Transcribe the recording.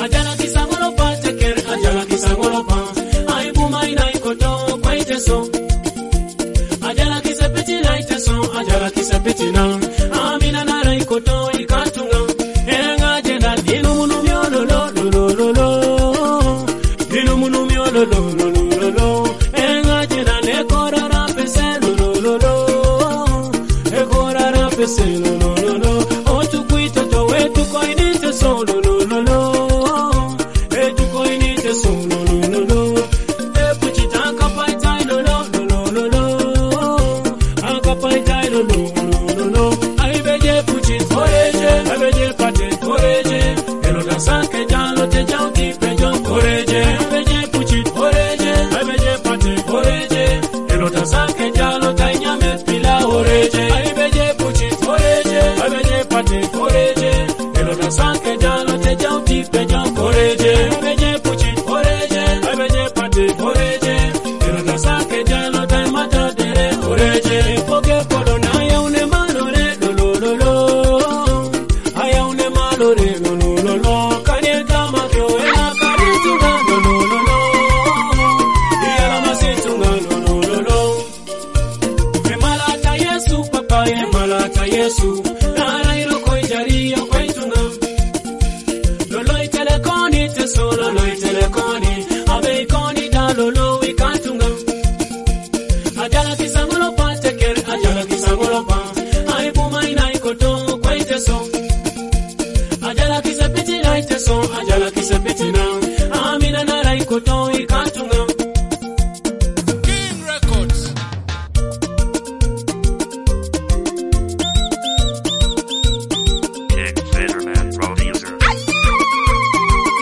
Ajala kisangolo pa teker, ajala kisangolo pa. Ay bumay na ikoto kwa iteso. Ajala kisepeti na iteso, ajala kisepeti na. Amina na na ikoto ikatunga. Enga jenda dinu munu miolo lo lo lo lo lo. Dinu munu miolo lo lo lo lo lo. Enga jenda ne korara pese lo lo lo lo. E korara pese lo lo lo lo. Otu kuito to wetu koinite so lo lo lo lo. Etu koinite so lo lo lo lo. E puchita kapaitai lo lo lo lo lo. Akapaitai lo lo lo lo. Ai beje puchit foreje, ai beje pate foreje. Elota sanke jalo te jauti pejo foreje. Ai beje puchit foreje, ai beje pate foreje. Elota sanke jalo tai nyame pila foreje. Ai beje puchit foreje, ai beje pate foreje. Elota sanke jalo te jauti pejo foreje. Ai beje puchit foreje, ai beje pate foreje. Elota sanke jalo tai mata dere foreje. Poke podo na yaune malore lo lo lo lo. Ayaune malore lo lo lo lo.